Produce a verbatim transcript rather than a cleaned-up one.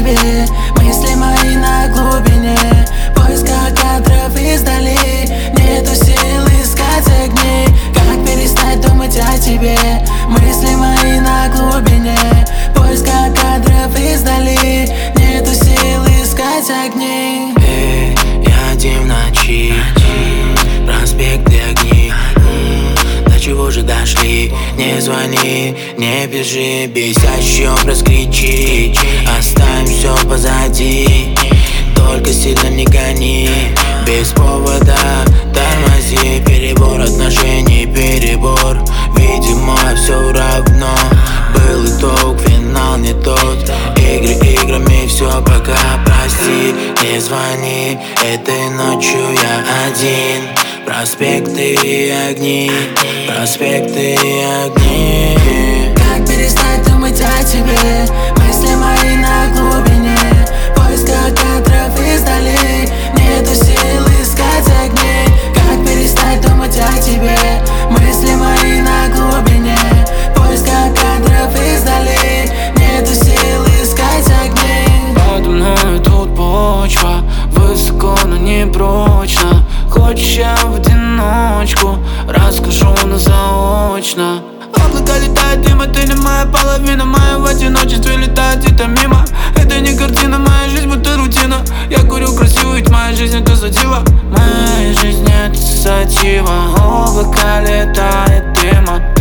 тебе. Мысли мои на глубине, поиска кадров издали. Нету сил искать огней, как перестать думать о тебе. Мысли мои на глубине, поиска кадров издали. Нету сил искать огней. Эй, я один в ночи, проспекты огни. До чего же дошли? Не звони, не пиши, бесящий образ кричи. Оставим все позади, только сильно не гони. Без повода тормози, перебор отношений, перебор. Видимо, все равно, был итог, финал не тот. Игры играми, все пока, прости. Не звони, этой ночью я один. Проспекты и огни, проспекты и огни. Как перестать думать о тебе? Мысли мои на глубине, поиска кадров издали. Нету сил искать огней, как перестать думать о тебе? Мысли мои на глубине, поиска кадров издали. Нету сил искать огней. Подо мной тут почва, высоко, но не прочно. Хочешь, я в одиночку расскажу, но заочно. Облака летают дыма, ты не моя половина. Моя в одиночестве летает где-то мимо. Это не картина, моя жизнь будто рутина. Я курю красиво, ведь моя жизнь это сатива. Моя жизнь это сатива. Облака летает дыма.